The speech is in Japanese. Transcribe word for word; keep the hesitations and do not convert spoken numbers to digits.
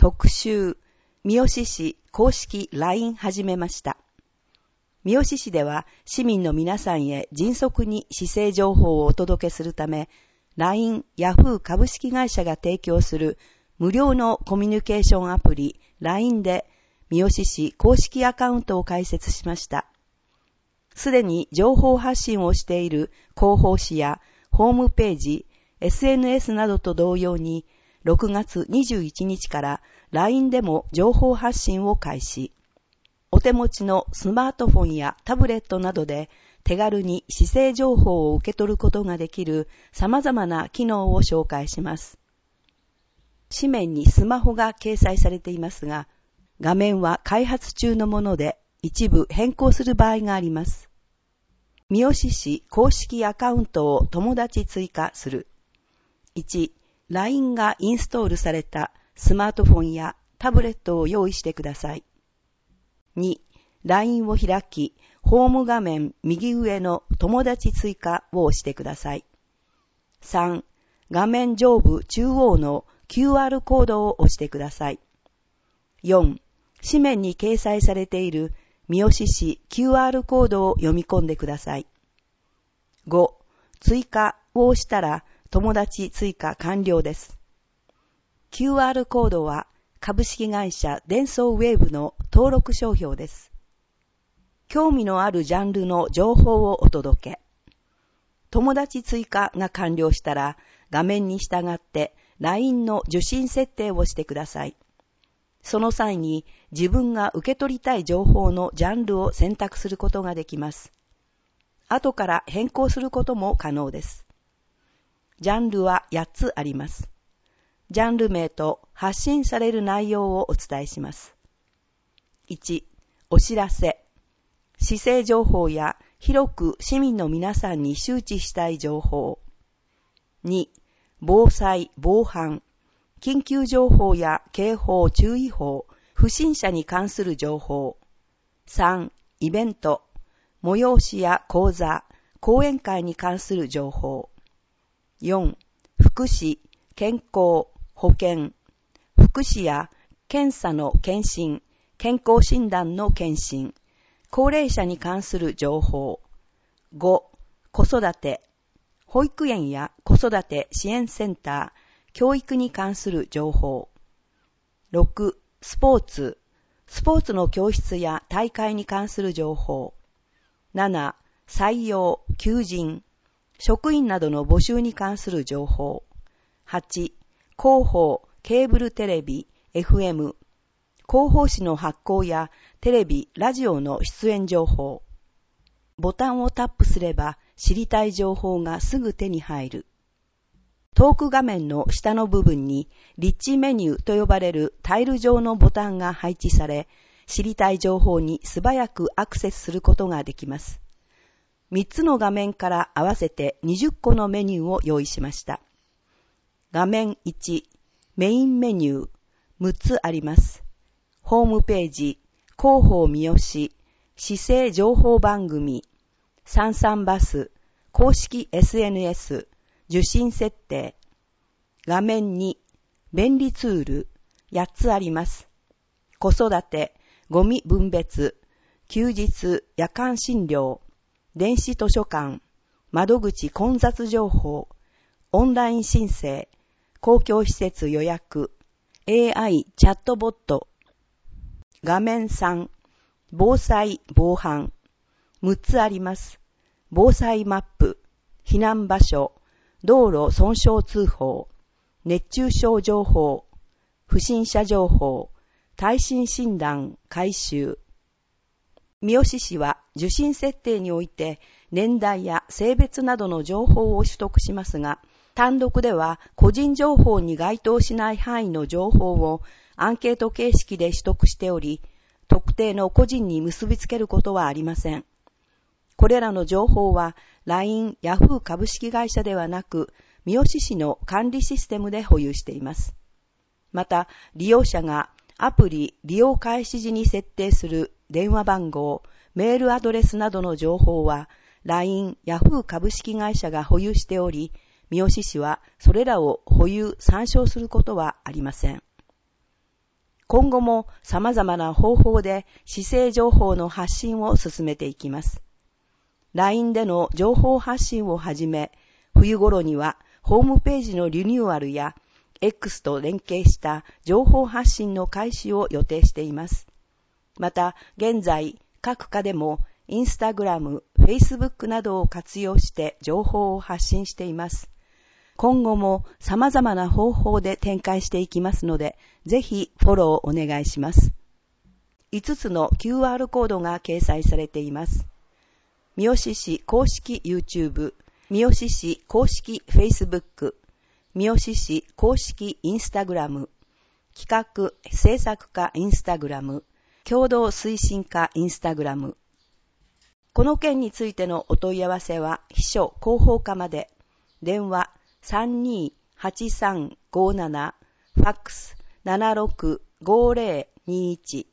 特集、三好市公式 ライン 始めました。三好市では市民の皆さんへ迅速に市政情報をお届けするため、ライン ヤフー 株式会社が提供する無料のコミュニケーションアプリ ライン で三好市公式アカウントを開設しました。すでに情報発信をしている広報誌やホームページ、エスエヌエス などと同様に、ろくがつにじゅういちにちから ライン でも情報発信を開始。お手持ちのスマートフォンやタブレットなどで手軽に市政情報を受け取ることができる様々な機能を紹介します。紙面にスマホが掲載されていますが、画面は開発中のもので一部変更する場合があります。三好市公式アカウントを友達追加する。いち、ライン がインストールされたスマートフォンやタブレットを用意してください。に、ライン を開き、ホーム画面右上の友達追加を押してください。さん、画面上部中央の キューアール コードを押してください。よん、紙面に掲載されている三好市 キューアール コードを読み込んでください。ご、追加を押したら友達追加完了です。キューアール コードは株式会社デンソーウェーブの登録商標です。興味のあるジャンルの情報をお届け。友達追加が完了したら画面に従って ライン の受信設定をしてください。その際に自分が受け取りたい情報のジャンルを選択することができます。後から変更することも可能です。ジャンルはやっつあります。ジャンル名と発信される内容をお伝えします。いち、お知らせ。市政情報や広く市民の皆さんに周知したい情報。に、防災・防犯。緊急情報や警報・注意報、不審者に関する情報。さん、イベント。催しや講座、講演会に関する情報。よん、福祉、健康、保健、福祉や検査の検診、健康診断の検診、高齢者に関する情報。ご、子育て、保育園や子育て支援センター、教育に関する情報。ろく、スポーツ、スポーツの教室や大会に関する情報。なな、採用、求人、職員などの募集に関する情報。はち、広報、ケーブルテレビ、エフエム、広報誌の発行やテレビ、ラジオの出演情報。ボタンをタップすれば知りたい情報がすぐ手に入る。トーク画面の下の部分にリッチメニューと呼ばれるタイル状のボタンが配置され、知りたい情報に素早くアクセスすることができます。みっつの画面から合わせてにじゅっこのメニューを用意しました。画面いち、メインメニュー、むっつあります。ホームページ、広報三好、市政情報番組、さんさんバス、公式 エスエヌエス、受信設定。画面に、便利ツール、やっつあります。子育て、ゴミ分別、休日、夜間診療、電子図書館、窓口混雑情報、オンライン申請、公共施設予約、エーアイ チャットボット。画面さん、防災・防犯。むっつあります。防災マップ、避難場所、道路損傷通報、熱中症情報、不審者情報、耐震診断、改修。三好市は受信設定において年代や性別などの情報を取得しますが、単独では個人情報に該当しない範囲の情報をアンケート形式で取得しており、特定の個人に結びつけることはありません。これらの情報は ライン ヤフー 株式会社ではなく、三好市の管理システムで保有しています。また、利用者がアプリ利用開始時に設定する電話番号、メールアドレスなどの情報は ライン ヤフー 株式会社が保有しており、三好市はそれらを保有・参照することはありません。 今後も様々な方法で市政情報の発信を進めていきます。ライン での情報発信をはじめ、冬頃にはホームページのリニューアルや X と連携した情報発信の開始を予定しています。また、現在、各課でもインスタグラム、フェイスブックなどを活用して情報を発信しています。今後も様々な方法で展開していきますので、ぜひフォローお願いします。いつつの キューアール コードが掲載されています。三好市公式 YouTube、三好市公式 Facebook、三好市公式 Instagram、企画制作課 Instagram、共同推進課 Instagram。この件についてのお問い合わせは秘書広報課まで、電話 さんにーはちさんごーなな、ファックス ななろくごーぜろにーいち